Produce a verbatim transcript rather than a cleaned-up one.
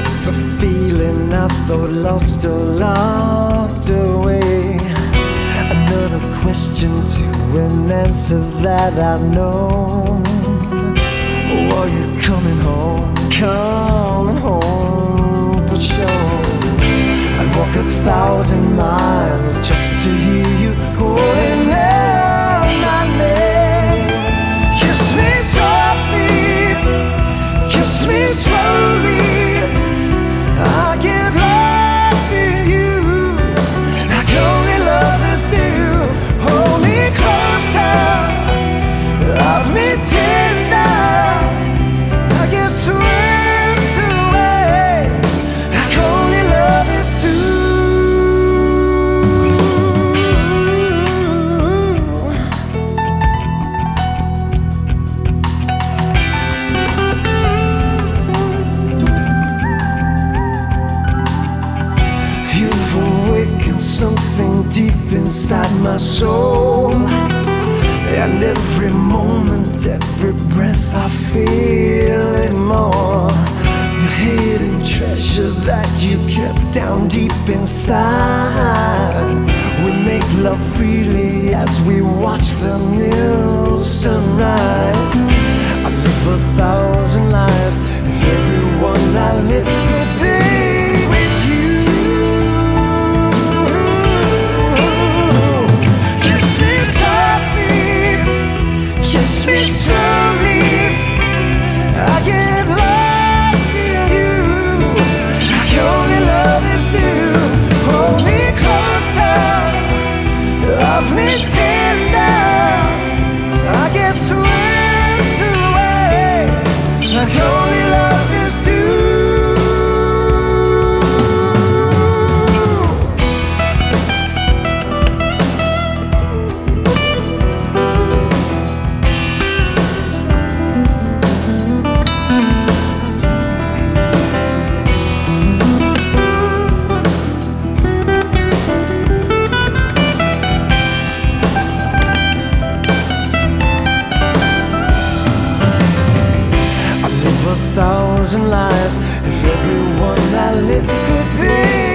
It's a feeling I thought lost or locked away. Another question to an answer that I know. Oh, are you coming home? Coming home for sure. I'd walk a thousand miles just to hear you calling out my name. Kiss me softly, kiss me slowly. I get lost in you, like only lovers do. Hold me closer, love me tender. I get swept away, like only lovers do. You've awakened something deep inside my soul, and every moment, every breath I feel it more. Your hidden treasure that you kept down deep inside. We make love freely as we watch the new sunrise. I live a thousand lives if everyone I live could be with you. Kiss me softly, kiss me slowly. I get lost in you, like only lovers do. Hold me closer, love me tender. I get swept away, like only lovers do. Thousand lives if everyone I live could be